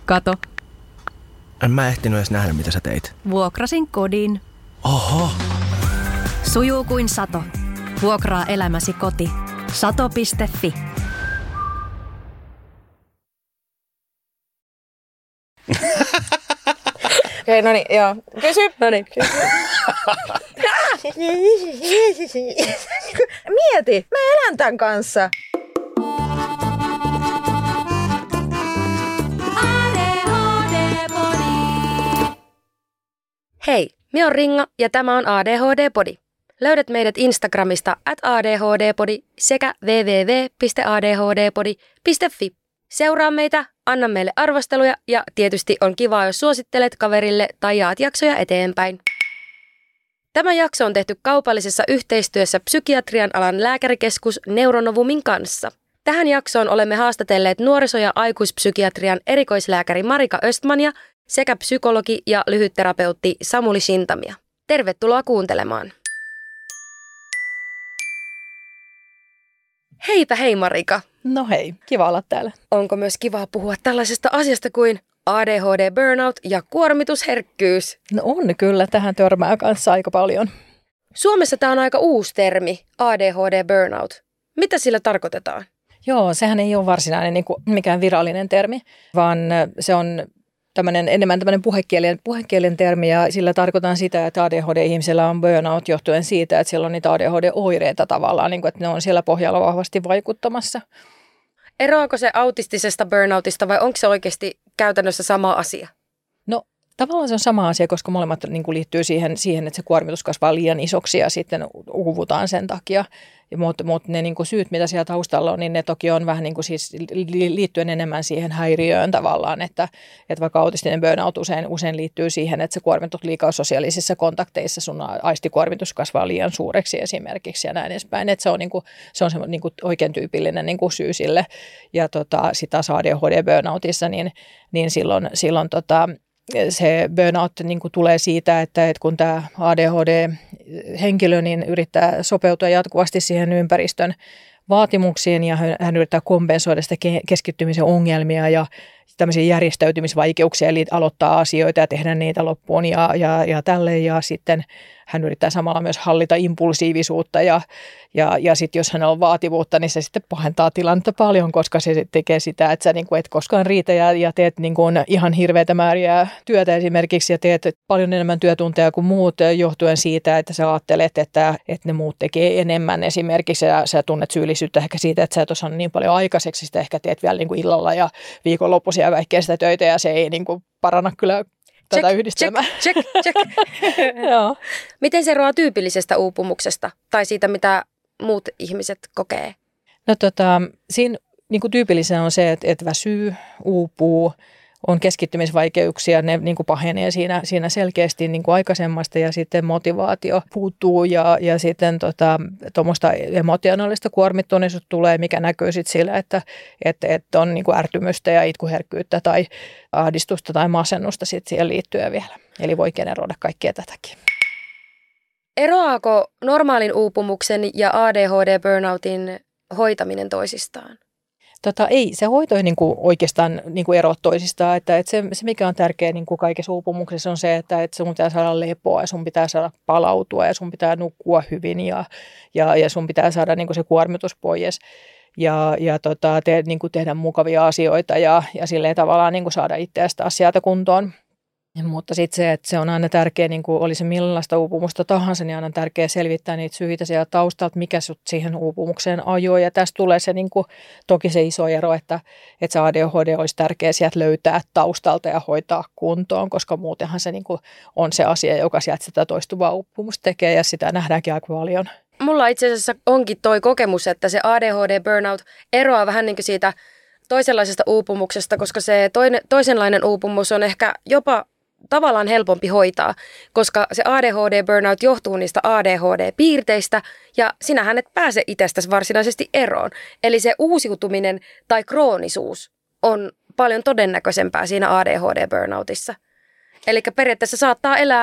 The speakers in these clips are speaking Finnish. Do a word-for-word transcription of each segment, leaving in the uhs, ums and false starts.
Kato. En mä ehtinyt edes nähdä, mitä sä teit. Vuokrasin kodin. Oho. Sujuu kuin sato. Vuokraa elämäsi koti. sato piste fi. Okei, no niin, joo. Kysy. No niin. Mieti, mä elän tän kanssa. Hei, minä olen Ringa ja tämä on A D H D-podi. Löydät meidät Instagramista at A D H D-podi sekä double-u double-u double-u piste a d h d podi piste fi. Seuraa meitä, anna meille arvosteluja ja tietysti on kiva, jos suosittelet kaverille tai jaat jaksoja eteenpäin. Tämä jakso on tehty kaupallisessa yhteistyössä psykiatrian alan lääkärikeskus Neuronovumin kanssa. Tähän jaksoon olemme haastatelleet nuoriso- ja aikuispsykiatrian erikoislääkäri Marika Östmania sekä psykologi ja lyhytterapeutti Samuli Shintamia. Tervetuloa kuuntelemaan. Heipä hei Marika. No hei, kiva olla täällä. Onko myös kiva puhua tällaisesta asiasta kuin A D H D burnout ja kuormitusherkkyys? No on kyllä, tähän törmää kanssa aika paljon. Suomessa tämä on aika uusi termi, A D H D burnout. Mitä sillä tarkoitetaan? Joo, sehän ei ole varsinainen niin kuin mikään virallinen termi, vaan se on tämmöinen, enemmän tämmöinen puhekielen, puhekielen termi ja sillä tarkoitan sitä, että A D H D-ihmisellä on burnout johtuen siitä, että siellä on niitä A D H D-oireita tavallaan, niin kuin, että ne on siellä pohjalla vahvasti vaikuttamassa. Eroako se autistisesta burnoutista vai onko se oikeasti käytännössä sama asia? No tavallaan se on sama asia, koska molemmat niin kuin liittyy siihen, siihen, että se kuormitus kasvaa liian isoksi ja sitten uuvutaan sen takia. Mutta mut ne niin kuin syyt, mitä siellä taustalla on, niin ne toki on vähän niin kuin siis liittyen enemmän siihen häiriöön tavallaan, että, että vaikka autistinen burnout usein, usein liittyy siihen, että se kuormitut liikaa sosiaalisissa kontakteissa, sun aistikuormitus kasvaa liian suureksi esimerkiksi ja näin edespäin. Että se on, niin kuin, se on se niin kuin oikein tyypillinen niin kuin syy sille. Ja tota, sit taas A D H D burnoutissa, niin, niin silloin, silloin tota, se burnout niin kuin tulee siitä, että, että kun tämä A D H D-henkilö niin yrittää sopeutua jatkuvasti siihen ympäristön vaatimuksiin ja hän yrittää kompensoida sitä keskittymisen ongelmia ja tämmöisiä järjestäytymisvaikeuksia, eli aloittaa asioita ja tehdä niitä loppuun ja, ja, ja tälleen. Ja sitten hän yrittää samalla myös hallita impulsiivisuutta ja, ja, ja sitten jos hänellä on vaativuutta, niin se sitten pahentaa tilannetta paljon, koska se tekee sitä, että sä niin kuin et koskaan riitä ja, ja teet niin kuin ihan hirveätä määriä työtä esimerkiksi ja teet paljon enemmän työtunteja kuin muut johtuen siitä, että sä ajattelet, että, että ne muut tekee enemmän esimerkiksi ja sä tunnet syyllisyyttä ehkä siitä, että sä et osaa niin paljon aikaiseksi, sitä ehkä teet vielä niin kuin illalla ja viikonloppuisia kaikkea sitä töitä ja se ei niin kuin paranna kyllä tätä check, yhdistelmää. Check, check, check. Joo. Miten se eroaa tyypillisestä uupumuksesta tai siitä, mitä muut ihmiset kokee? No tota, siinä niin kuin tyypillisenä on se, että, että väsyy, uupuu, on keskittymisvaikeuksia, ne niin kuin pahenee siinä, siinä selkeästi niin kuin aikaisemmasta ja sitten motivaatio puuttuu ja, ja sitten tuommoista tota, emotionaalista kuormittuneisuutta tulee, mikä näkyy sitten sillä, että, että, että on niin kuin ärtymystä ja itkuherkkyyttä tai ahdistusta tai masennusta sitten siihen liittyen vielä. Eli voi generoida kaikkea tätäkin. Eroaako normaalin uupumuksen ja A D H D-burnoutin hoitaminen toisistaan? Tota, ei, se hoito ei niin kuin oikeastaan niin kuin eroa toisistaan. Että, että se, se, mikä on tärkeää niin kuin kaikessa uupumuksessa on se, että, että sun pitää saada lepoa ja sun pitää saada palautua ja sun pitää nukkua hyvin ja, ja, ja sun pitää saada niin kuin se kuormitus pois ja, ja tota, te, niin kuin tehdä mukavia asioita ja, ja silleen tavallaan niin kuin saada itseäsi taas sieltä kuntoon. Mutta sitten se, että se on aina tärkeä, niin kuin oli se millaista uupumusta tahansa, niin aina tärkeää selvittää niitä syitä sieltä taustalta, mikä sut siihen uupumukseen ajoi. Ja tästä tulee se niin kuin, toki se iso ero, että, että se A D H D olisi tärkeää sieltä löytää taustalta ja hoitaa kuntoon, koska muutenhan se niin kuin, on se asia, joka sieltä sitä toistuvaa uupumusta tekee ja sitä nähdäänkin aika paljon. Mulla itse asiassa onkin toi kokemus, että se A D H D-burnout eroaa vähän niin kuin siitä toisenlaisesta uupumuksesta, koska se toinen, toisenlainen uupumus on ehkä jopa tavallaan helpompi hoitaa, koska se A D H D-burnout johtuu niistä A D H D-piirteistä ja sinähän et pääse itsestäsi varsinaisesti eroon. Eli se uusiutuminen tai kroonisuus on paljon todennäköisempää siinä A D H D-burnoutissa. Eli periaatteessa saattaa elää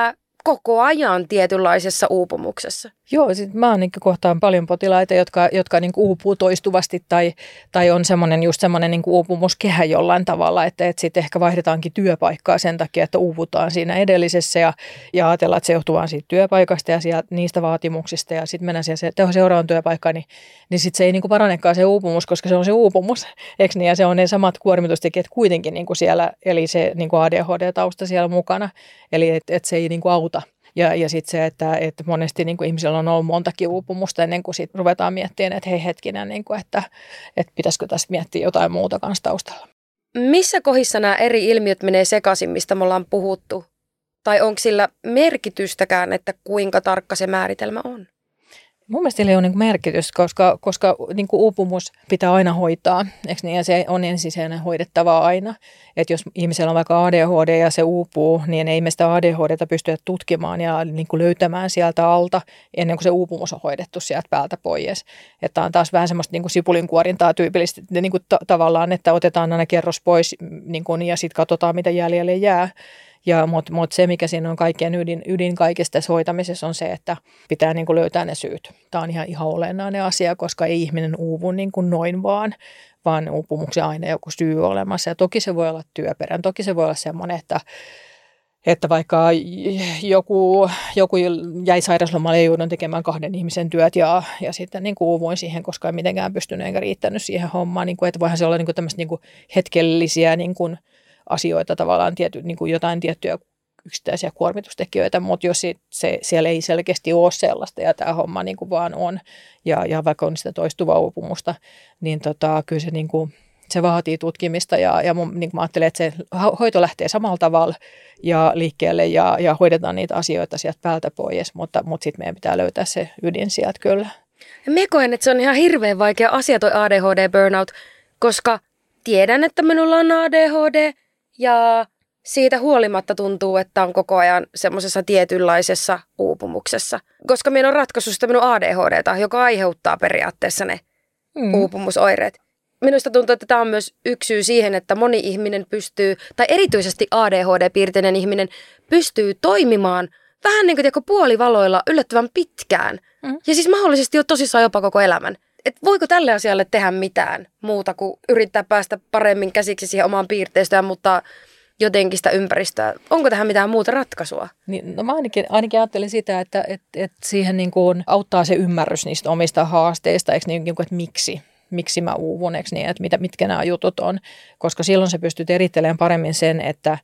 koko ajan tietynlaisessa uupumuksessa. Joo, sit mä niin kohtaan paljon potilaita, jotka, jotka niin uupuu toistuvasti tai, tai on semmoinen just semmoinen niin uupumuskehä jollain tavalla, että, että sitten ehkä vaihdetaankin työpaikkaa sen takia, että uuvutaan siinä edellisessä ja, ja ajatellaan, että se johtuu vaan siitä työpaikasta ja sieltä, niistä vaatimuksista ja sitten mennään siihen se, seuraavan työpaikkaan, niin, niin sitten se ei niin paranekaan se uupumus, koska se on se uupumus, eikö niin? Ja se on ne samat kuormitustekijät kuitenkin niin siellä, eli se niin A D H D-tausta siellä mukana, eli että et se ei niin auta. Ja, ja sitten se, että, että monesti niin kuin ihmisillä on ollut montakin uupumusta ennen kuin sit ruvetaan miettimään, että hei hetkinen, niin kuin, että, että pitäisikö tässä miettiä jotain muuta kanssa taustalla. Missä kohdissa nämä eri ilmiöt menee sekaisin, mistä me ollaan puhuttu? Tai onko sillä merkitystäkään, että kuinka tarkka se määritelmä on? Mun mielestä sillä ei ole niin merkitystä, koska, koska niin uupumus pitää aina hoitaa, eikö niin? Ja se on ensisijainen hoidettavaa aina. Että jos ihmisellä on vaikka A D H D ja se uupuu, niin ei me sitä A D H D:tä pystyä tutkimaan ja niin kuin löytämään sieltä alta ennen kuin se uupumus on hoidettu sieltä päältä pois. Että on taas vähän semmoista niin kuin sipulinkuorintaa tyypillisesti niin kuin ta- tavallaan, että otetaan aina kerros pois niin kuin, ja sitten katsotaan, mitä jäljelle jää. Ja, mutta mut se, mikä siinä on kaikkien ydin, ydin kaikesta tässä hoitamisessa, on se, että pitää niin kuin löytää ne syyt. Tämä on ihan, ihan olennainen asia, koska ei ihminen uuvu niin kuin noin vaan, vaan uupumuksen aina joku syy olemassa. Ja toki se voi olla työperän, toki se voi olla semmoinen, että, että vaikka joku, joku jäi sairauslomalle ja joudun tekemään kahden ihmisen työt ja, ja sitten niin kuin uuvuin siihen, koska ei mitenkään pystynyt eikä riittänyt siihen hommaan. Niin kuin, että voihan se olla niin kuin tämmöistä niin kuin hetkellisiä niin kuin asioita, tavallaan tiety, niin kuin jotain tiettyjä yksittäisiä kuormitustekijöitä, mutta jos se, se, siellä ei selkeästi ole sellaista ja tämä homma niin kuin vaan on, ja, ja vaikka on sitä toistuvaa uupumusta, niin tota, kyllä se, niin kuin, se vaatii tutkimista ja, ja mun, niin kuin mä ajattelen, että se hoito lähtee samalla tavalla ja liikkeelle ja, ja hoidetaan niitä asioita sieltä päältä pois, mutta, mutta sitten meidän pitää löytää se ydin sieltä kyllä. Me koen, että se on ihan hirveän vaikea asia toi A D H D-burnout, koska tiedän, että minulla on A D H D, ja siitä huolimatta tuntuu, että on koko ajan semmoisessa tietynlaisessa uupumuksessa. Koska minä on ratkaissut sitä minun A D H D:tä, joka aiheuttaa periaatteessa ne mm. uupumusoireet. Minusta tuntuu, että tämä on myös yksi syy siihen, että moni ihminen pystyy, tai erityisesti A D H D-piirteinen ihminen, pystyy toimimaan vähän niin kuin puolivaloilla yllättävän pitkään. Mm. Ja siis mahdollisesti jo tosissaan jopa koko elämän. Et voiko tälle asialle tehdä mitään muuta kuin yrittää päästä paremmin käsiksi siihen omaan piirteistöön, mutta jotenkin sitä ympäristöä. Onko tähän mitään muuta ratkaisua? Niin, no mä ainakin, ainakin ajattelin sitä, että, että, että siihen niin kuin auttaa se ymmärrys niistä omista haasteista, eikö niin, että miksi, miksi mä uuvun, eikö niin, että mitä, mitkä nämä jutut on, koska silloin sä pystyt erittelemään paremmin sen, että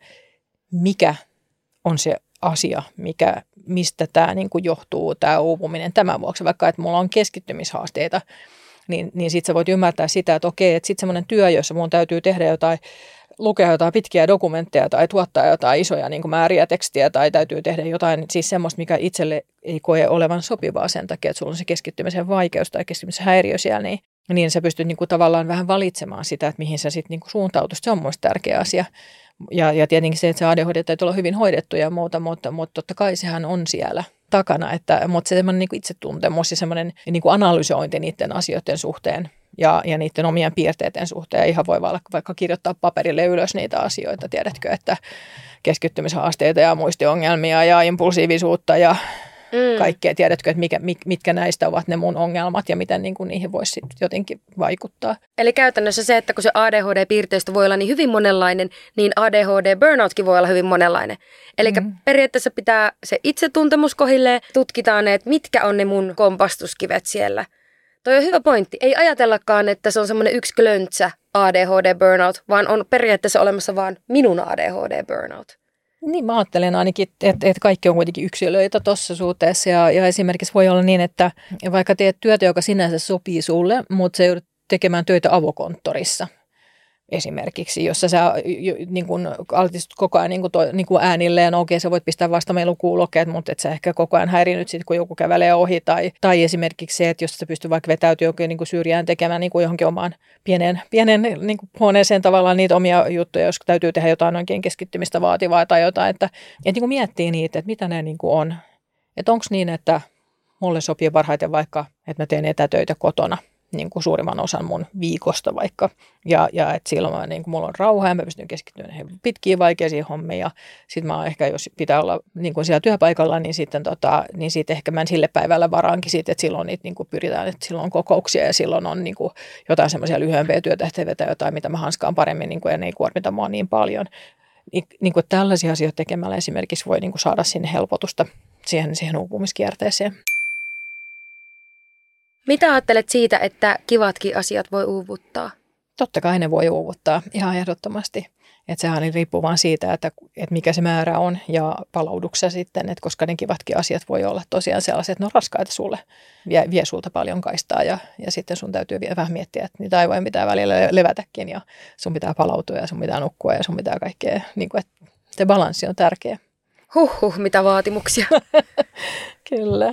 mikä on se asia, mikä, mistä tämä niin kuin johtuu, tämä uupuminen tämän vuoksi, vaikka että mulla on keskittymishaasteita, niin, niin sitten sä voit ymmärtää sitä, että okei, että sitten semmoinen työ, jossa mun täytyy tehdä jotain, lukea jotain pitkiä dokumentteja tai tuottaa jotain isoja niin kuin määriä tekstiä tai täytyy tehdä jotain, siis semmoista, mikä itselle ei koe olevan sopivaa sen takia, että sulla on se keskittymisen vaikeus tai keskittymisen häiriö siellä, niin, niin sä pystyt niin kuin tavallaan vähän valitsemaan sitä, että mihin sä sitten niin kuin suuntautuisit. Se on muista tärkeä asia. Ja, ja tietenkin se, että se A D H D täytyy olla hyvin hoidettu ja muuta, mutta, mutta totta kai sehän on siellä takana, että, mutta se semmoinen niin kuin itsetuntemus ja semmoinen niin kuin analysointi niiden asioiden suhteen ja, ja niiden omien piirteiden suhteen. Ihan voi vaikka kirjoittaa paperille ylös niitä asioita, tiedätkö, että keskittymishaasteita ja muistiongelmia ja impulsiivisuutta ja mm. kaikkea. Tiedätkö, että mikä, mitkä näistä ovat ne mun ongelmat ja miten niin kuin niihin voisi jotenkin vaikuttaa. Eli käytännössä se, että kun se A D H D-piirteistö voi olla niin hyvin monenlainen, niin A D H D-burnoutkin voi olla hyvin monenlainen. Eli mm. periaatteessa pitää se itsetuntemus kohilleen, tutkitaan, että mitkä on ne mun kompastuskivet siellä. Toi on hyvä pointti. Ei ajatellakaan, että se on semmoinen yksi klöntsä A D H D-burnout, vaan on periaatteessa olemassa vaan minun A D H D-burnout. Niin mä ajattelen ainakin, että, että kaikki on kuitenkin yksilöitä tuossa suhteessa ja, ja esimerkiksi voi olla niin, että vaikka teet työtä, joka sinänsä sopii sulle, mutta sä joudut tekemään töitä avokonttorissa esimerkiksi, jossa sä niin kun altistut koko ajan niin kun to, niin kun äänilleen, no okei sä voit pistää vastamelukuulokkeet, mutta et sä ehkä koko ajan häirinyt sit, kun joku kävelee ohi tai, tai esimerkiksi se, että jos sä pystyt vaikka vetäytyä jokin niin syrjään tekemään niin johonkin omaan pienen, pienen niin huoneeseen tavallaan niitä omia juttuja, jos täytyy tehdä jotain oikein keskittymistä vaativaa tai jotain, että, että niin miettii niitä, että mitä ne niin on, että onko niin, että mulle sopii parhaiten vaikka, että mä teen etätöitä kotona niin kuin suurimman osan mun viikosta vaikka. Ja, ja että silloin mä, niin kuin mulla on rauha ja mä pystyn keskittymään pitkiin vaikeisiin hommiin. Ja sitten mä ehkä, jos pitää olla niin kuin siellä työpaikalla, niin sitten tota, niin sit ehkä mä sille päivällä varaankin siitä, että silloin niitä niin kuin pyritään, että silloin on kokouksia ja silloin on niin kuin jotain semmoisia lyhyempiä työtehtäviä tai jotain, mitä mä hanskaan paremmin niin kuin, ja ne ei kuormita mua niin paljon. Niin, niin kuin tällaisia asioita tekemällä esimerkiksi voi niin kuin saada sinne helpotusta siihen, siihen uupumiskierteeseen. Mitä ajattelet siitä, että kivatkin asiat voi uuvuttaa? Totta kai ne voi uuvuttaa ihan ehdottomasti. Että sehän riippuu vaan siitä, että, että mikä se määrä on ja palauduksessa sitten, että koska ne kivatkin asiat voi olla tosiaan sellaiset, että ne on raskaita sulle, vie, vie sulta paljon kaistaa ja, ja sitten sun täytyy vähän miettiä, että niitä aivojen pitää välillä levätäkin ja sun pitää palautua ja sun pitää nukkua ja sun pitää kaikkea, niin kuin, että se balanssi on tärkeä. Huhhuh, mitä vaatimuksia. Kyllä.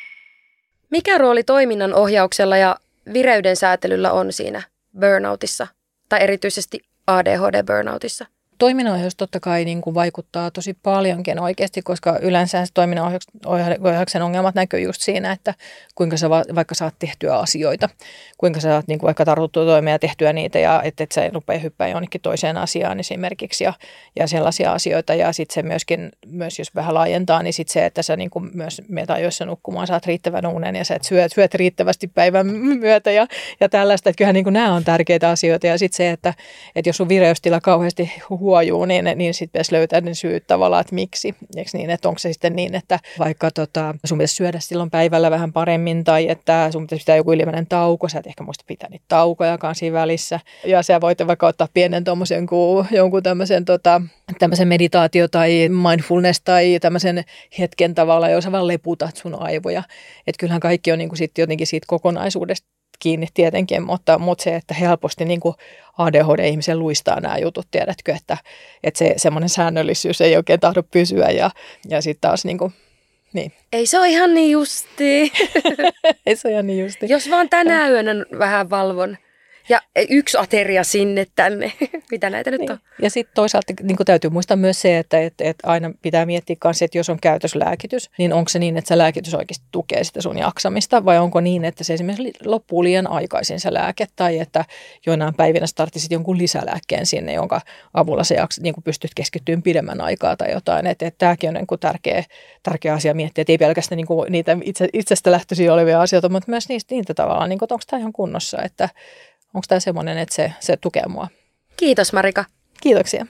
Mikä rooli toiminnan ohjauksella ja vireyden säätelyllä on siinä burnoutissa tai erityisesti A D H D-burnoutissa? Toiminnanohjaus totta kai niin kuin vaikuttaa tosi paljonkin oikeasti, koska yleensä toiminnanohjauksen ongelmat näkyy just siinä, että kuinka sä va- vaikka saat tehtyä asioita, kuinka sä saat niin kuin vaikka tartuttua toimeen ja tehtyä niitä ja että et sä rupea hyppää jonnekin toiseen asiaan esimerkiksi ja, ja sellaisia asioita. Ja sitten se myöskin, myös jos vähän laajentaa, niin sitten se, että sä niin kuin myös metajoissa nukkumaan saat riittävän unen ja sä et syöt, syöt riittävästi päivän myötä ja, ja tällaista. Että kyllähän niin kuin nämä on tärkeitä asioita ja sitten se, että, että jos sun vireystila kauheasti huojuu, niin, niin sitten pitäisi löytää ne syyt tavallaan, että miksi. Eikö niin, että onko se sitten niin, että vaikka tota, sun pitäisi syödä silloin päivällä vähän paremmin tai että sun pitäisi pitää joku ylimääräinen tauko, sä et ehkä muista pitää niitä taukojakaan siinä välissä. Ja sä voit vaikka ottaa pienen tommosen kuin jonkun tämmöisen tota, tämmöisen meditaatio tai mindfulness tai tämmöisen hetken tavalla, jossa vaan leputat sun aivoja. Että kyllähän kaikki on niin kuin sit jotenkin siitä kokonaisuudesta kiinni tietenkin, mutta, mutta se, että helposti niin kuin A D H D-ihmisen luistaa nämä jutut, tiedätkö, että, että se semmoinen säännöllisyys ei oikein tahdo pysyä ja, ja sitten taas niin kuin, niin. Ei se ole ihan niin justiin. Ei se ole ihan niin justiin. Jos vaan tänä yönä vähän valvon. Ja yksi ateria sinne tänne, mitä näitä nyt niin. on. Ja sitten toisaalta niin täytyy muistaa myös se, että, että, että aina pitää miettiä myös, että jos on käytöslääkitys, niin onko se niin, että se lääkitys oikeasti tukee sitä sun jaksamista, vai onko niin, että se esimerkiksi loppuu liian aikaisin se lääke, tai että joinain päivinä tarvitsit jonkun lisälääkkeen sinne, jonka avulla se jaks, niin pystyt keskittymään pidemmän aikaa tai jotain. Että, että tämäkin on niin kuin tärkeä, tärkeä asia miettiä, että ei pelkästään niin kuin niitä itse, itsestä lähtöisiä olevia asioita, mutta myös niistä, niitä tavallaan, niin kuin, että onko tämä ihan kunnossa, että onko tämä semmoinen, että se, se tukee mua? Kiitos Marika. Kiitoksia.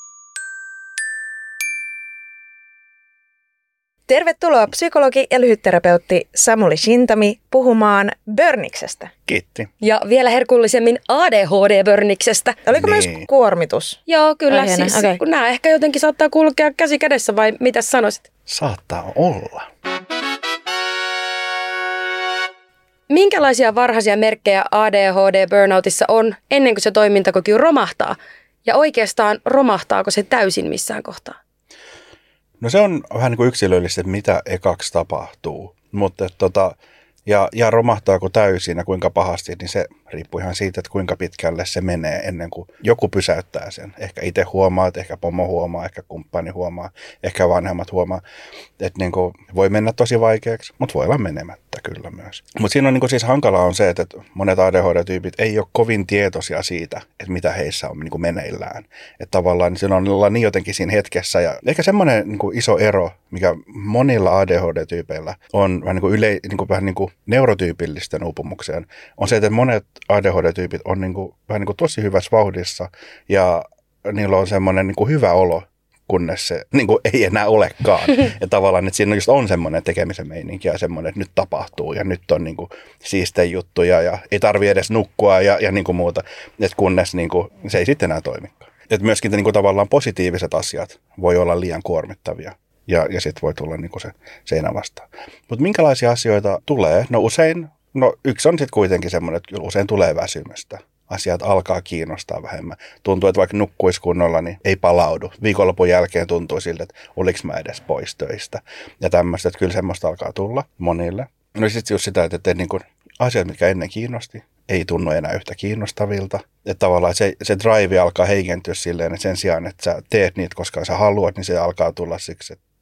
Tervetuloa psykologi ja lyhytterapeutti Samuli Shintami puhumaan börniksestä. Kiitti. Ja vielä herkullisemmin A D H D-börniksestä. Oliko niin. myös kuormitus? Joo, kyllä. Aiheena. Siis, okay. kun nämä ehkä jotenkin saattaa kulkea käsi kädessä vai mitä sanoisit? Saattaa olla. Minkälaisia varhaisia merkkejä A D H D-burnoutissa on ennen kuin se toimintakyky romahtaa? Ja oikeastaan romahtaako se täysin missään kohtaa? No se on vähän niin kuin yksilöllistä, että mitä ekaksi tapahtuu. Mutta tota, ja, ja romahtaako täysin ja kuinka pahasti, niin se riippuu ihan siitä, että kuinka pitkälle se menee ennen kuin joku pysäyttää sen. Ehkä itse huomaa, että ehkä pomo huomaa, ehkä kumppani huomaa, ehkä vanhemmat huomaa. Että niin kuin voi mennä tosi vaikeaksi, mutta voi olla menemättä kyllä myös. Mutta siinä on niin kuin siis hankalaa on se, että monet A D H D-tyypit ei ole kovin tietoisia siitä, että mitä heissä on niin kuin meneillään. Että tavallaan siinä on olla niin jotenkin siinä hetkessä. Ja ehkä semmoinen niin kuin iso ero, mikä monilla A D H D-tyypeillä on vähän niin kuin, yle, niin kuin, vähän niin kuin neurotyypillisten uupumukseen, on se, että monet A D H D-tyypit on niin kuin, vähän niin kuin tosi hyvässä vauhdissa ja niillä on semmoinen niin kuin hyvä olo, kunnes se niin kuin ei enää olekaan. Ja tavallaan, että siinä just on semmoinen tekemisen meininki ja semmoinen, että nyt tapahtuu ja nyt on niin kuin siistejä juttuja ja ei tarvitse edes nukkua ja, ja niin kuin muuta, että kunnes niin kuin, se ei sitten enää toimikaan. Että myöskin niin kuin tavallaan positiiviset asiat voi olla liian kuormittavia. Ja, ja sitten voi tulla niinku se seinä vastaan. Mutta minkälaisia asioita tulee? No usein, no yksi on sitten kuitenkin semmoinen, että usein tulee väsymystä. Asiat alkaa kiinnostaa vähemmän. Tuntuu, että vaikka nukkuisi kunnolla, niin ei palaudu. Viikonlopun jälkeen tuntuu siltä, että oliko mä edes pois töistä. Ja tämmöistä, että kyllä semmoista alkaa tulla monille. No sitten just sitä, että, että niinku asiat, mitkä ennen kiinnosti, ei tunnu enää yhtä kiinnostavilta. Että tavallaan se, se drive alkaa heikentyä silleen, että sen sijaan, että sä teet niitä, koska sä haluat, niin se alkaa tulla siksi, että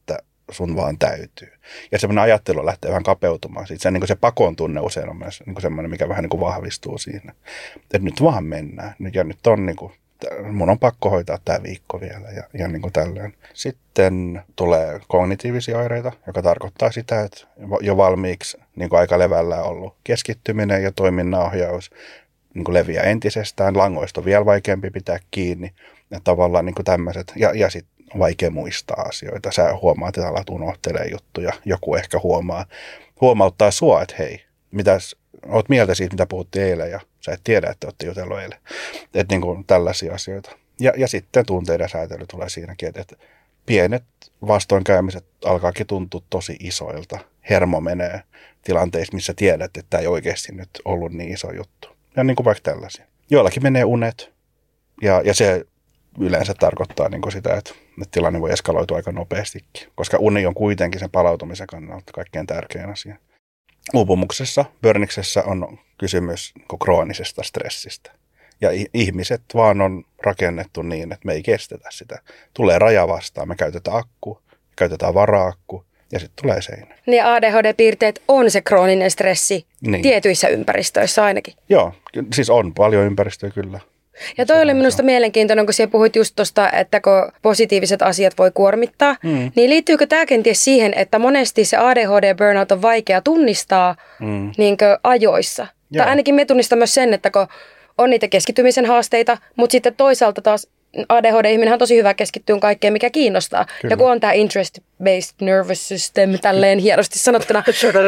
sun vaan täytyy. Ja semmoinen ajattelu lähtee vähän kapeutumaan. Sitten se, niin se pakon tunne usein on myös niin semmoinen, mikä vähän niin vahvistuu siinä. Että nyt vaan mennään. Ja nyt on niin kuin, mun on pakko hoitaa tämä viikko vielä ja, ja niin kuin tällöin. Sitten tulee kognitiivisia oireita, joka tarkoittaa sitä, että jo valmiiksi niin kuin aika levällä ollut keskittyminen ja toiminnanohjaus niin kuin leviää entisestään. Langoista on vielä vaikeampi pitää kiinni ja tavallaan niin kuin tämmöiset. Ja, ja sitten vaikea muistaa asioita. Sä huomaat, että alat unohtelee juttuja. Joku ehkä huomaa, huomauttaa sua, että hei, mitäs, oot mieltä siitä, mitä puhuttiin eilen ja sä et tiedä, että ootte jutellut eilen. Että niin kuin tällaisia asioita. Ja, ja sitten tunteiden säätely tulee siinäkin, että, että pienet vastoinkäymiset alkaakin tuntua tosi isoilta. Hermo menee tilanteissa, missä tiedät, että tämä ei oikeasti nyt ollut niin iso juttu. Ja niin kuin vaikka tällaisia. Joillakin menee unet ja, ja se yleensä tarkoittaa niin kuin sitä, että, että tilanne voi eskaloitua aika nopeastikin, koska uni on kuitenkin sen palautumisen kannalta kaikkein tärkein asia. Uupumuksessa, burniksessa on kysymys niin kuin kroonisesta stressistä. Ja ihmiset vaan on rakennettu niin, että me ei kestetä sitä. Tulee raja vastaan, me käytetään akku, käytetään vara-akku ja sitten tulee seinä. Niin A D H D-piirteet on se krooninen stressi niin. Tietyissä ympäristöissä ainakin. Joo, siis on paljon ympäristöä kyllä. Ja toi oli minusta mielenkiintoinen, kun siellä puhuit just tuosta, että kun positiiviset asiat voi kuormittaa, mm. niin liittyykö tämä kenties siihen, että monesti se A D H D-burnout on vaikea tunnistaa mm. niinkö ajoissa? Joo. Tai ainakin me tunnistaa myös sen, että kun on niitä keskittymisen haasteita, mutta sitten toisaalta taas A D H D-ihminen on tosi hyvä keskittyä kaikkeen, mikä kiinnostaa. Kyllä. Ja kun on tämä interest-based nervous system, tälleen hienosti sanottuna,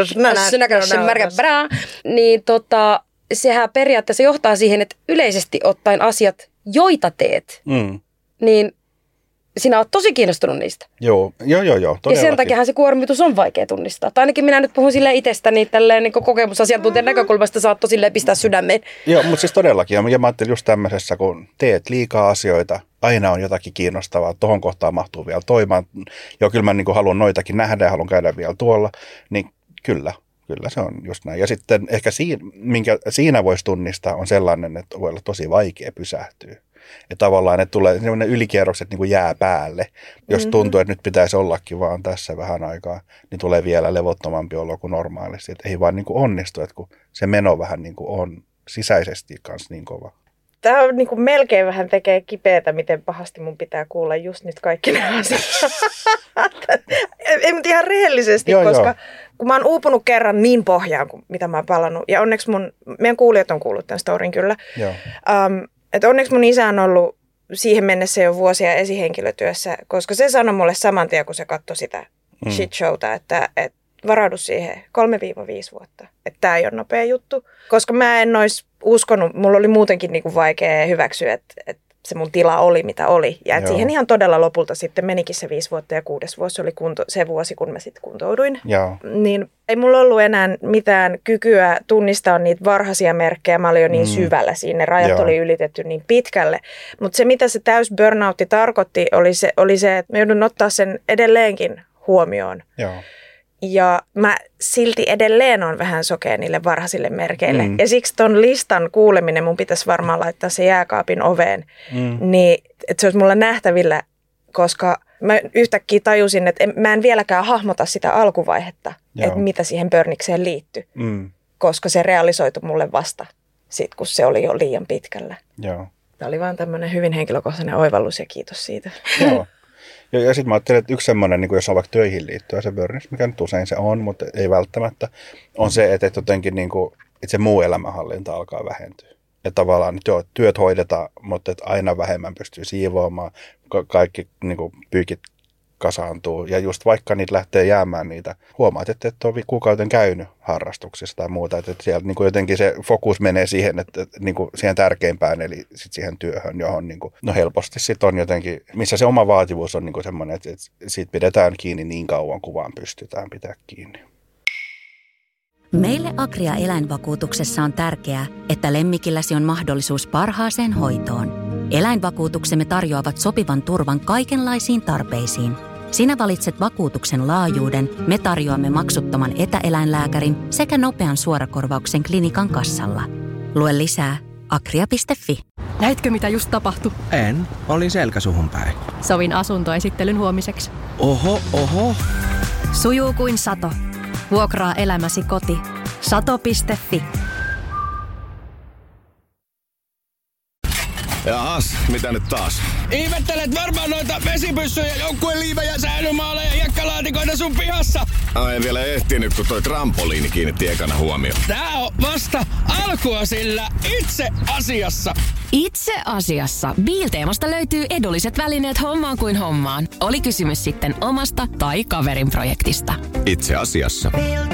niin tota, sehän periaatteessa johtaa siihen, että yleisesti ottaen asiat, joita teet, mm. niin sinä olet tosi kiinnostunut niistä. Joo, joo, joo. joo ja sen takiahan se kuormitus on vaikea tunnistaa. Tai ainakin minä nyt puhun silleen itsestäni tälleen niin kokemusasiantuntijan näkökulmasta saattoi silleen pistää sydämeen. Joo, mutta siis todellakin. Ja mä ajattelin just tämmöisessä, kun teet liikaa asioita, aina on jotakin kiinnostavaa. Tuohon kohtaan mahtuu vielä toimaan. Joo, kyllä mä niin kuin haluan noitakin nähdä ja haluan käydä vielä tuolla. Niin kyllä, kyllä se on just näin. Ja sitten ehkä siinä, minkä siinä voisi tunnistaa, on sellainen, että voi olla tosi vaikea pysähtyä. Ja tavallaan, että tulee sellainen ylikierrokset niin kuin jää päälle. Jos tuntuu, että nyt pitäisi ollakin vaan tässä vähän aikaa, niin tulee vielä levottomampi olo kuin normaalisti. Että ei vaan niin kuin onnistu, että kun se meno vähän niin kuin on sisäisesti kanssa niin kova. Tämä on niin kuin melkein vähän tekee kipeätä, miten pahasti mun pitää kuulla just nyt kaikki nämä asiat. Ei, mutta ihan rehellisesti, joo, koska joo. kun mä oon uupunut kerran niin pohjaan kuin mitä mä oon palannut. Ja onneksi mun, meidän kuulijat on kuullut tämän storin kyllä. Joo. Um, Että onneksi mun isä on ollut siihen mennessä jo vuosia esihenkilötyössä, koska se sanoi mulle saman tien, kun se katsoi sitä mm. shit showta, että, että varaudu siihen kolme viisi vuotta. Että tämä ei ole nopea juttu, koska mä en olisi uskonut, mulla oli muutenkin niinku vaikea hyväksyä, että, että se mun tila oli mitä oli. Ja että siihen ihan todella lopulta sitten menikin se viisi vuotta ja kuudes vuosi oli kunto, se vuosi, kun mä sitten kuntouduin. Joo. Niin ei mulla ollut enää mitään kykyä tunnistaa niitä varhaisia merkkejä. Mä olin jo niin mm. syvällä siinä, ne rajat Joo. oli ylitetty niin pitkälle. Mutta se, mitä se täys burnoutti tarkoitti, oli se, oli se, että mä joudun ottaa sen edelleenkin huomioon. Joo. Ja mä silti edelleen on vähän sokea niille varhaisille merkeille. Mm. Ja siksi ton listan kuuleminen mun pitäisi varmaan laittaa se jääkaapin oveen. Mm. Niin, että se olisi mulla nähtävillä, koska mä yhtäkkiä tajusin, että en, mä en vieläkään hahmota sitä alkuvaihetta, Joo. että mitä siihen burnikseen liittyy. Mm. Koska se realisoitui mulle vasta sit, kun se oli jo liian pitkällä. Joo. Tämä oli vaan tämmöinen hyvin henkilökohtainen oivallus ja kiitos siitä. Joo. Ja, ja sitten mä ajattelin, että yksi semmoinen, niin jos on vaikka töihin liittyen se burnout, mikä nyt usein se on, mutta ei välttämättä, on se, että, että jotenkin niin kuin, että se muu elämänhallinta alkaa vähentyä. Että tavallaan että joo, työt hoidetaan, mutta että aina vähemmän pystyy siivoamaan, ka- kaikki niin kuin pyykit kasaantuu. Ja just vaikka niitä lähtee jäämään niitä, huomaat, että et ole kuukauden käynyt harrastuksissa tai muuta. Että siellä niin kuin jotenkin se fokus menee siihen, että niin kuin siihen tärkeimpään, eli sit siihen työhön, johon niin kuin, no helposti sit on jotenkin, missä se oma vaativuus on niin kuin semmoinen, että siitä pidetään kiinni niin kauan kuin vaan pystytään pitää kiinni. Meille Agria eläinvakuutuksessa on tärkeää, että lemmikilläsi on mahdollisuus parhaaseen hoitoon. Eläinvakuutuksemme tarjoavat sopivan turvan kaikenlaisiin tarpeisiin. Sinä valitset vakuutuksen laajuuden, me tarjoamme maksuttoman etäeläinlääkärin sekä nopean suorakorvauksen klinikan kassalla. Lue lisää agria piste fi. Näitkö mitä just tapahtui? En, olin selkäsuhun päin. Sovin asuntoesittelyn huomiseksi. Oho, oho. Sujuu kuin sato. Vuokraa elämäsi koti. sato piste fi. Jaas, mitä nyt taas? Ihmettelet varmaan noita vesipyssyjä, joukkueen liivejä, säilymaaleja ja hiekkalaatikoita sun pihassa. Ai en vielä ehtinyt, kun toi trampoliini kiinnitti ekana huomioon. Tää on vasta alkua, sillä itse asiassa. Itse asiassa Biilteemasta löytyy edulliset välineet hommaan kuin hommaan. Oli kysymys sitten omasta tai kaverin projektista. Itse asiassa.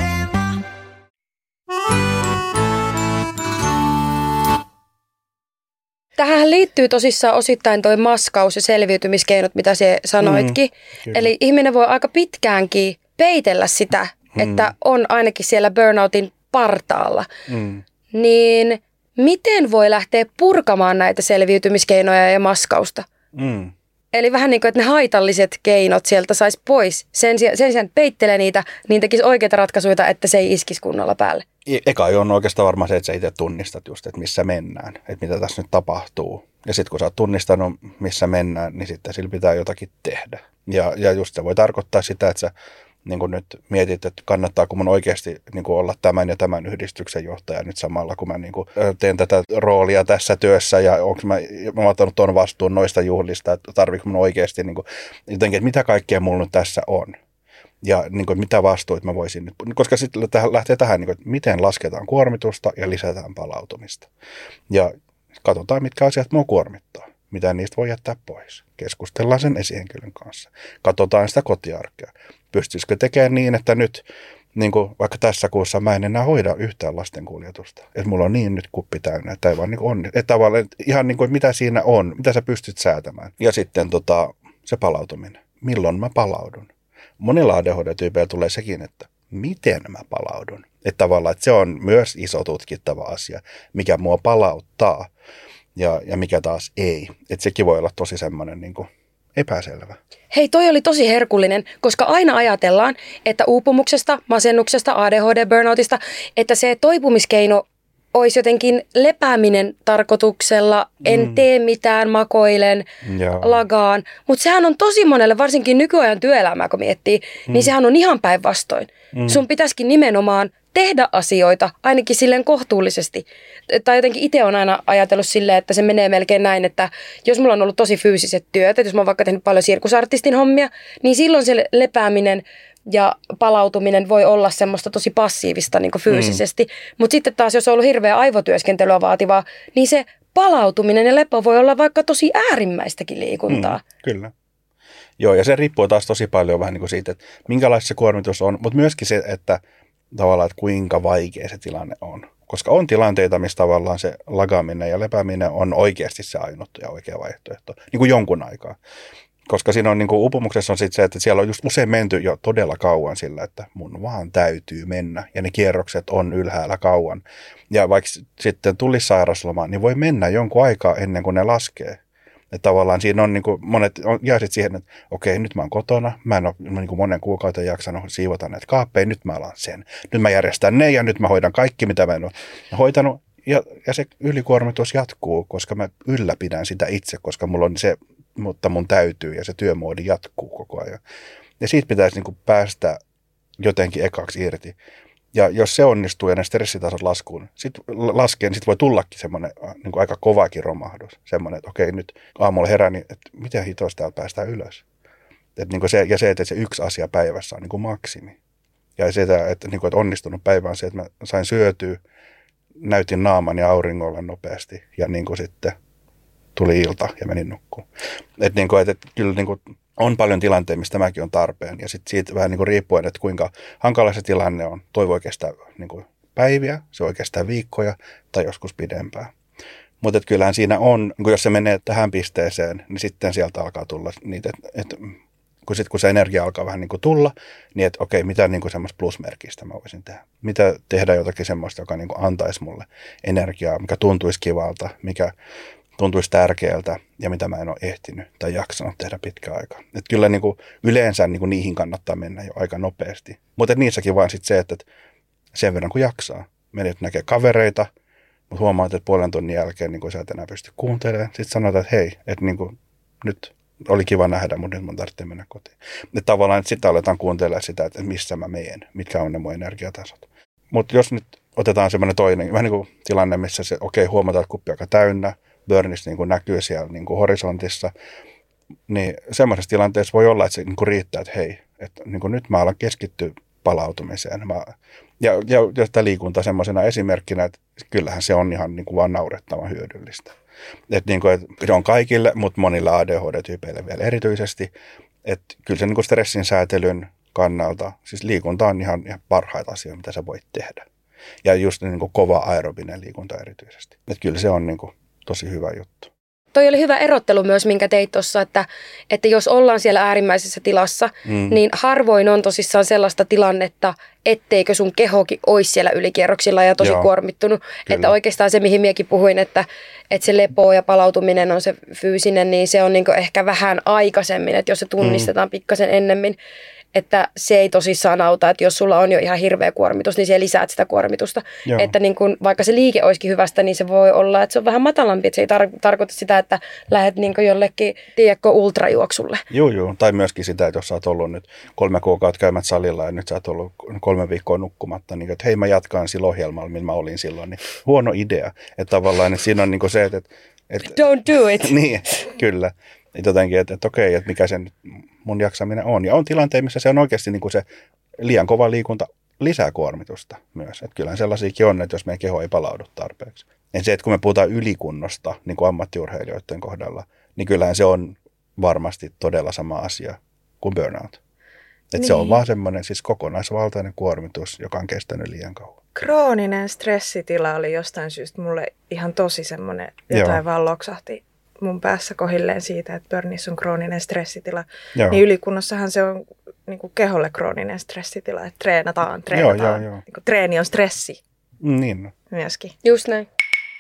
Tähän liittyy tosissaan osittain toi maskaus ja selviytymiskeinot, mitä se sanoitkin. Mm, Eli ihminen voi aika pitkäänkin peitellä sitä, mm. että on ainakin siellä burnoutin partaalla. Mm. Niin miten voi lähteä purkamaan näitä selviytymiskeinoja ja maskausta? Mm. Eli vähän niin kuin, että ne haitalliset keinot sieltä saisi pois. Sen, sen sijaan, että peittelee niitä, niin tekisi oikeita ratkaisuja, että se ei iskisi kunnolla päälle. Eka on oikeastaan varmaan se, että sä itse tunnistat just, että missä mennään, että mitä tässä nyt tapahtuu. Ja sitten kun sä oot tunnistanut, missä mennään, niin sitten sillä pitää jotakin tehdä. Ja, ja just se voi tarkoittaa sitä, että sä niin kun nyt mietit, että kannattaako mun oikeasti niin kun olla tämän ja tämän yhdistyksen johtaja nyt samalla, kun mä niin kun teen tätä roolia tässä työssä ja onko mä, mä oon ottanut tuon vastuun noista juhlista, että tarvitsetko mun oikeasti niin kun, jotenkin, että mitä kaikkea mulla nyt tässä on. Ja niin kuin, mitä vastuita mä voisin nyt, koska sitten lähtee tähän, niin kuin, että miten lasketaan kuormitusta ja lisätään palautumista. Ja katsotaan, mitkä asiat mua kuormittaa, mitä niistä voi jättää pois. Keskustellaan sen esihenkilön kanssa. Katsotaan sitä kotiarkea. Pystyisikö tekemään niin, että nyt, niin kuin vaikka tässä kuussa mä en enää hoida yhtään lastenkuljetusta. Että mulla on niin nyt kuppi täynnä, että ei vaan niin kuin on. Että tavallaan ihan niin kuin, mitä siinä on, mitä sä pystyt säätämään. Ja sitten tota, se palautuminen. Milloin mä palaudun? Monilla A D H D-tyypeillä tulee sekin, että miten mä palaudun. Että tavallaan, että se on myös iso tutkittava asia, mikä mua palauttaa ja, ja mikä taas ei. Että sekin voi olla tosi semmoinen niin kuin epäselvä. Hei, toi oli tosi herkullinen, koska aina ajatellaan, että uupumuksesta, masennuksesta, A D H D-burnoutista, että se toipumiskeino olisi jotenkin lepääminen tarkoituksella, en mm. tee mitään, makoilen, Jaa. lagaan. Mutta sehän on tosi monelle, varsinkin nykyajan työelämää, kun miettii, mm. niin sehän on ihan päinvastoin. Mm. Sun pitäisikin nimenomaan tehdä asioita, ainakin silleen kohtuullisesti. Tai jotenkin itse on aina ajatellut silleen, että se menee melkein näin, että jos mulla on ollut tosi fyysiset työt, että jos mä oon vaikka tehnyt paljon sirkusartistin hommia, niin silloin se lepääminen ja palautuminen voi olla semmoista tosi passiivista niin kuin fyysisesti. Mm. Mutta sitten taas, jos on ollut hirveä aivotyöskentelyä vaativaa, niin se palautuminen ja lepo voi olla vaikka tosi äärimmäistäkin liikuntaa. Mm, kyllä. Joo, ja se riippuu taas tosi paljon vähän niin kuin siitä, että minkälaista se kuormitus on, mutta myöskin se, että tavallaan, että kuinka vaikea se tilanne on. Koska on tilanteita, missä tavallaan se lagaaminen ja lepääminen on oikeasti se ainut ja oikea vaihtoehto, niin kuin jonkun aikaa. Koska siinä on niin kuin upumuksessa on sitten se, että siellä on just usein menty jo todella kauan sillä, että mun vaan täytyy mennä. Ja ne kierrokset on ylhäällä kauan. Ja vaikka sitten tulisi sairausloma, niin voi mennä jonkun aikaa ennen kuin ne laskee. Että tavallaan siinä on niin kuin monet, jää sitten siihen, että okei, nyt mä oon kotona. Mä en ole niin kuin monen kuukauden jaksanut siivota näitä kaappeja. Nyt mä alan sen. Nyt mä järjestän ne ja nyt mä hoidan kaikki, mitä mä en ole hoitanut. Ja, ja se ylikuormitus jatkuu, koska mä ylläpidän sitä itse, koska mulla on se, mutta mun täytyy ja se työmuodi jatkuu koko ajan. Ja siitä pitäisi niin kuin päästä jotenkin ekaksi irti. Ja jos se onnistuu ja ne stressitasot laskuun, sit laskee, niin sitten voi tullakin semmoinen niin kuin aika kovakin romahdus. Semmoinen, että okei, nyt aamulla herään, niin että miten hitoista täältä päästään ylös. Et niin kuin se, ja se, että se yksi asia päivässä on niin kuin maksimi. Ja se, että, että, niin kuin, että onnistunut päivä on se, että mä sain syötyä, näytin naaman ja auringolla nopeasti ja niin kuin sitten tuli ilta ja menin nukkuun. Että niin kuin, että, että kyllä niin kuin on paljon tilanteita, mistä tämäkin on tarpeen. Ja sitten siitä vähän niin kuin riippuen, että kuinka hankala se tilanne on. Toi voi kestää niin kuin päiviä, se voi kestää viikkoja tai joskus pidempään. Mutta kyllähän siinä on, niin kuin jos se menee tähän pisteeseen, niin sitten sieltä alkaa tulla niitä, että, että kun, sit, kun se energia alkaa vähän niin kuin tulla, niin että okei, mitä niin kuin semmoista plusmerkistä mä voisin tehdä. Mitä tehdä jotakin semmoista, joka niin kuin antaisi mulle energiaa, mikä tuntuisi kivalta, mikä tuntuisi tärkeältä ja mitä mä en ole ehtinyt tai jaksanut tehdä pitkä aikaa. Et kyllä niin kuin yleensä niin kuin niihin kannattaa mennä jo aika nopeasti. Mutta niissäkin vaan sit se, että sen verran kun jaksaa. Menet näkee kavereita, mutta huomaat, että puolen tunnin jälkeen niin kuin sä et enää pysty kuuntelemaan. Sitten sanotaan, että hei, että niin kuin, nyt oli kiva nähdä, mutta nyt mun tarvitsee mennä kotiin. Et tavallaan että sitten aletaan kuuntelemaan sitä, että missä mä menen, mitkä on ne mun energiatasot. Mutta jos nyt otetaan semmoinen toinen, vähän niin kuin tilanne, missä se, okei, okay, huomataan, että kuppi on aika täynnä, burnis niin kuin näkyy siellä niin kuin horisontissa, niin semmoisessa tilanteessa voi olla, että se niin kuin riittää, että hei, että niin kuin nyt mä alan keskittyä palautumiseen. Mä, ja, ja, ja tämä liikunta semmoisena esimerkkinä, että kyllähän se on ihan niin kuin vaan naurettavan hyödyllistä. Että niin kuin, että se on kaikille, mutta monilla A D H D-tyypeille vielä erityisesti. Että kyllä se niin kuin stressin säätelyn kannalta, siis liikunta on ihan, ihan parhaita asioita, mitä sä voit tehdä. Ja just niin kuin kova aerobinen liikunta erityisesti. Että kyllä se on niin kuin tosi hyvä juttu. Toi oli hyvä erottelu myös, minkä teit tuossa, että, että jos ollaan siellä äärimmäisessä tilassa, mm. niin harvoin on tosissaan sellaista tilannetta, etteikö sun kehokin olisi siellä ylikierroksilla ja tosi Joo, kuormittunut. Kyllä. Että oikeastaan se, mihin minäkin puhuin, että, että se lepo ja palautuminen on se fyysinen, niin se on niin kuin ehkä vähän aikaisemmin, että jos se tunnistetaan mm. pikkasen ennemmin. Että se ei tosissaan auta, että jos sulla on jo ihan hirveä kuormitus, niin se lisäät sitä kuormitusta. Joo. Että niin kun, vaikka se liike olisikin hyvästä, niin se voi olla, että se on vähän matalampi. Että se ei tar- tarkoita sitä, että lähdet niin kun jollekin, tiedätkö, ultrajuoksulle. Joo, joo. Tai myöskin sitä, että jos sä oot ollut nyt kolme kuukautta käymät salilla ja nyt sä oot ollut kolme viikkoa nukkumatta, niin että hei, mä jatkan sillä ohjelmalla, millä mä olin silloin, niin huono idea. Että tavallaan, että siinä on niin kuin se, että... että Don't do it! Niin, kyllä. Että jotenkin, että, että okei, että mikä se mun jaksaminen on. Ja on tilanteita, missä se on oikeasti niin kuin se liian kova liikunta lisää kuormitusta myös. Että kyllähän sellaisiakin on, että jos meidän keho ei palaudu tarpeeksi. Ja se, että kun me puhutaan ylikunnosta niin kuin ammattiurheilijoiden kohdalla, niin kyllähän se on varmasti todella sama asia kuin burnout. Että niin. Se on vaan semmoinen siis kokonaisvaltainen kuormitus, joka on kestänyt liian kauan. Krooninen stressitila oli jostain syystä mulle ihan tosi semmoinen, jotain Joo. vaan loksahti mun päässä kohilleen siitä, että burnissä on krooninen stressitila. Joo. Niin ylikunnossahan se on niin kuin keholle krooninen stressitila, että treenataan, treenataan. Joo, joo, joo. Niin kuin treeni on stressi. Niin. Myöskin. Just näin.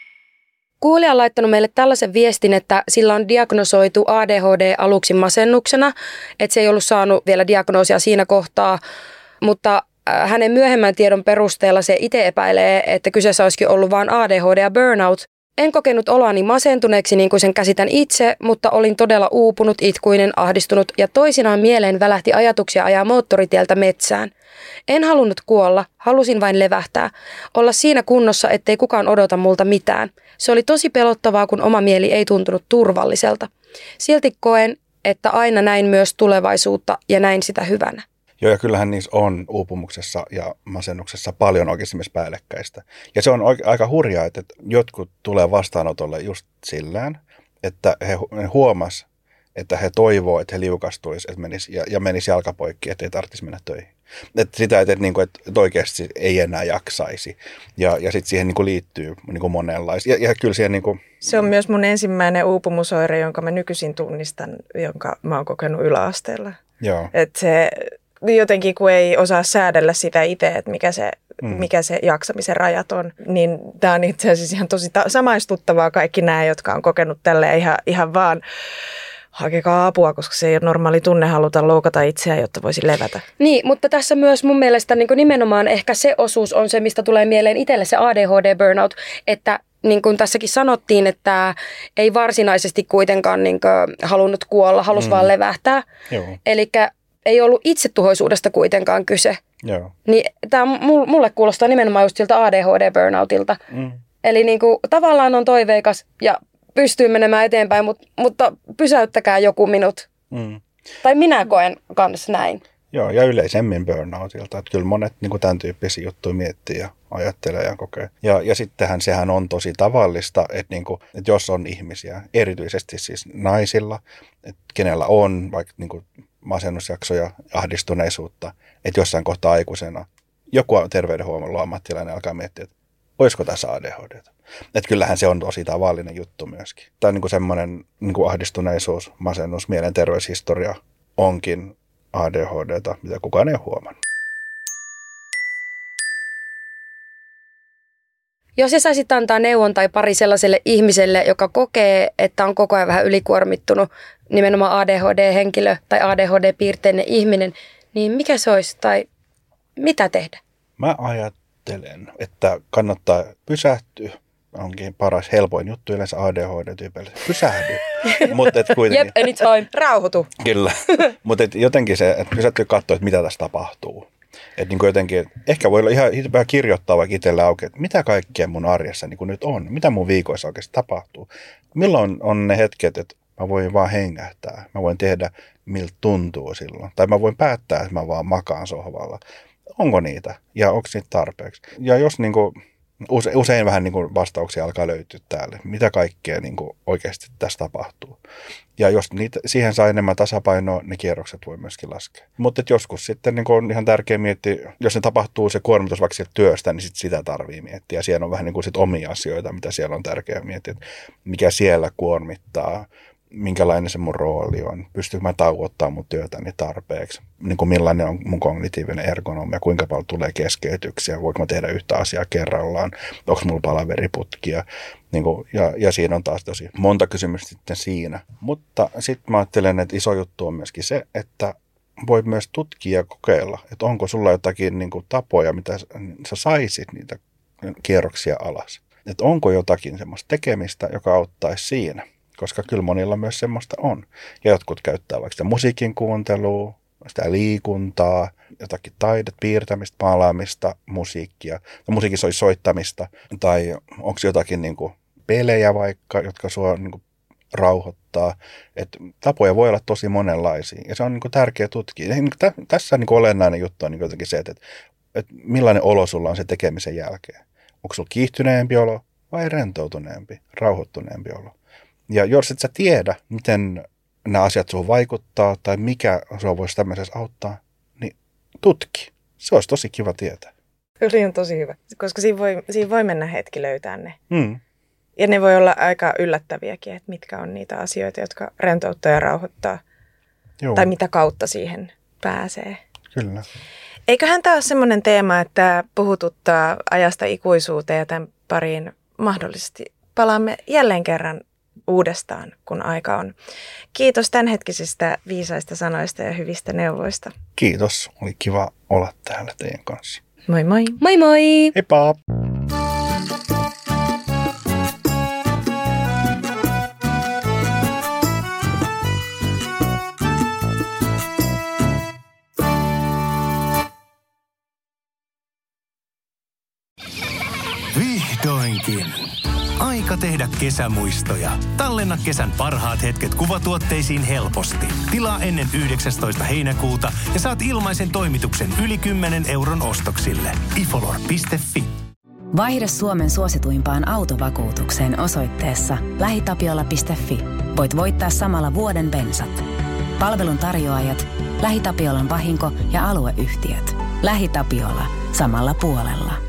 Kuulija on laittanut meille tällaisen viestin, että sillä on diagnosoitu A D H D aluksi masennuksena, että se ei ollut saanut vielä diagnoosia siinä kohtaa, mutta hänen myöhemmän tiedon perusteella se itse epäilee, että kyseessä olisikin ollut vain A D H D ja burnout. En kokenut oloani masentuneeksi niin kuin sen käsitän itse, mutta olin todella uupunut, itkuinen, ahdistunut ja toisinaan mieleen välähti ajatuksia ajaa moottoritieltä metsään. En halunnut kuolla, halusin vain levähtää, olla siinä kunnossa, ettei kukaan odota multa mitään. Se oli tosi pelottavaa, kun oma mieli ei tuntunut turvalliselta. Silti koen, että aina näin myös tulevaisuutta ja näin sitä hyvänä. Joo, ja kyllähän niissä on uupumuksessa ja masennuksessa paljon oikeasti myös päällekkäistä. Ja se on oike- aika hurjaa, että jotkut tulee vastaanotolle just sillään, että he, he huomas, että he toivoo, että he liukastuisi että menis, ja, ja menisi jalkapoikki, että ei tarvitsisi mennä töihin. Että sitä, että, että, että, että oikeasti ei enää jaksaisi. Ja, ja sitten siihen niin kuin liittyy niin kuin monenlaisia. Ja, ja kyllä siihen niin kuin... Se on myös mun ensimmäinen uupumusoire, jonka mä nykyisin tunnistan, jonka mä oon kokenut yläasteella. Joo. Että se... Jotenkin kun ei osaa säädellä sitä itse, että mikä se, mm. mikä se jaksamisen rajat on, niin tämä on itse asiassa ihan tosi ta- samaistuttavaa kaikki nämä, jotka on kokenut tälleen ihan, ihan vaan hakekaa apua, koska se ei ole normaali tunne haluta loukata itseään, jotta voisi levätä. Niin, mutta tässä myös mun mielestä niin kuin nimenomaan ehkä se osuus on se, mistä tulee mieleen itselle se A D H D-burnout, että niin kuin tässäkin sanottiin, että ei varsinaisesti kuitenkaan niin kuin halunnut kuolla, halusi mm. vaan levähtää. Elikkä ei ollut itsetuhoisuudesta kuitenkaan kyse. Joo. Niin tämä mulle kuulostaa nimenomaan just siltä A D H D-burnoutilta. Mm. Eli niin kuin, tavallaan on toiveikas ja pystyy menemään eteenpäin, mutta, mutta pysäyttäkää joku minut. Mm. Tai minä koen kanssa näin. Joo, ja yleisemmin burnoutilta. Että kyllä monet niin kuin tämän tyyppisiä juttuja miettii ja ajattelee ja kokee. Ja, ja sittenhän sehän on tosi tavallista, että, niin kuin, että jos on ihmisiä, erityisesti siis naisilla, että kenellä on vaikka niin kuin masennusjaksoja, ahdistuneisuutta, että jossain kohtaa aikuisena joku terveydenhuollon ammattilainen alkaa miettiä, että olisiko tässä A D H D:tä. Että kyllähän se on tosi tavallinen juttu myöskin. Tämä on niin kuin semmoinen niin kuin ahdistuneisuus, masennus, mielenterveyshistoria onkin A D H D:tä, mitä kukaan ei ole huomannut. Jos sä saisit antaa neuvon tai pari sellaiselle ihmiselle, joka kokee, että on koko ajan vähän ylikuormittunut, nimenomaan A D H D-henkilö tai A D H D-piirteinen ihminen, niin mikä se olisi tai mitä tehdä? Mä ajattelen, että kannattaa pysähtyä, onkin paras, helpoin juttu yleensä A D H D-tyypeille. Pysähdy. Mutta kuitenkin. Jep, anytime. Rauhoitu. Kyllä. Mutta jotenkin se, että pysähtyy katsoa, että mitä tässä tapahtuu. Että niin jotenkin, ehkä voi olla ihan vähän kirjoittaa vaikka itselle auki, että mitä kaikkea mun arjessa niin nyt on. Mitä mun viikoissa oikeasti tapahtuu. Milloin on ne hetket, että mä voin vaan hengähtää. Mä voin tehdä, miltä tuntuu silloin. Tai mä voin päättää, että mä vaan makaan sohvalla. Onko niitä? Ja onko niitä tarpeeksi? Ja jos niin kuin, use, usein vähän niin kuin vastauksia alkaa löytyä täällä. Mitä kaikkea niin kuin oikeasti tässä tapahtuu? Ja jos niitä, siihen saa enemmän tasapainoa, ne kierrokset voi myöskin laskea. Mutta joskus sitten niin on ihan tärkeää miettiä, jos se tapahtuu se kuormitus vaikka sieltä työstä, niin sit sitä tarvii miettiä. Ja siellä on vähän niin kuin sit omia asioita, mitä siellä on tärkeää miettiä. Mikä siellä kuormittaa, minkälainen se mun rooli on, pystyykö mä tauottaa mun työtäni tarpeeksi, niin kuin millainen on mun kognitiivinen ergonomia, kuinka paljon tulee keskeytyksiä, voinko mä tehdä yhtä asiaa kerrallaan, onko mulla palaveriputkia, niin kuin, ja, ja siinä on taas tosi monta kysymystä sitten siinä. Mutta sitten mä ajattelen, että iso juttu on myöskin se, että voi myös tutkia ja kokeilla, että onko sulla jotakin niin kuin tapoja, mitä sä saisit niitä kierroksia alas. Että onko jotakin semmoista tekemistä, joka auttaisi siinä. Koska kyllä monilla myös semmoista on. Ja jotkut käyttää vaikka sitä musiikin kuuntelua, sitä liikuntaa, jotakin taidet, piirtämistä, maalaamista, musiikkia. No, musiikissa olisi soittamista. Tai onko jotakin niin kuin pelejä vaikka, jotka sua niin kuin rauhoittaa. Et tapoja voi olla tosi monenlaisia. Ja se on niin kuin tärkeä tutkia. Ja niin kuin tä, tässä niin kuin olennainen juttu on niin kuin jotenkin se, että, että millainen olo sulla on se tekemisen jälkeen. Onko sulla kiihtyneempi olo vai rentoutuneempi, rauhoittuneempi olo? Ja jos et sä tiedä, miten nämä asiat suhun vaikuttaa tai mikä sua voisi tämmöisessä auttaa, niin tutki. Se olisi tosi kiva tietää. Kyllä on tosi hyvä, koska siinä voi, siinä voi mennä hetki löytää ne. Mm. Ja ne voi olla aika yllättäviäkin, että mitkä on niitä asioita, jotka rentouttaa ja rauhoittaa. Joo. Tai mitä kautta siihen pääsee. Kyllä. Eiköhän tämä ole semmoinen teema, että puhututtaa ajasta ikuisuuteen ja tämän pariin mahdollisesti palaamme jälleen kerran uudestaan, kun aika on. Kiitos tämänhetkisistä viisaista sanoista ja hyvistä neuvoista. Kiitos. Oli kiva olla täällä teidän kanssa. Moi moi. Moi moi. Heippa. Vihdoinkin. Aika tehdä kesämuistoja. Tallenna kesän parhaat hetket kuvatuotteisiin helposti. Tilaa ennen yhdeksästoista heinäkuuta ja saat ilmaisen toimituksen yli kymmenen euron ostoksille. ifolor piste fi. Vaihda Suomen suosituimpaan autovakuutukseen osoitteessa lähitapiola piste fi. Voit voittaa samalla vuoden bensat. Palvelun tarjoajat, LähiTapiolan vahinko- ja alueyhtiöt. LähiTapiola. Samalla puolella.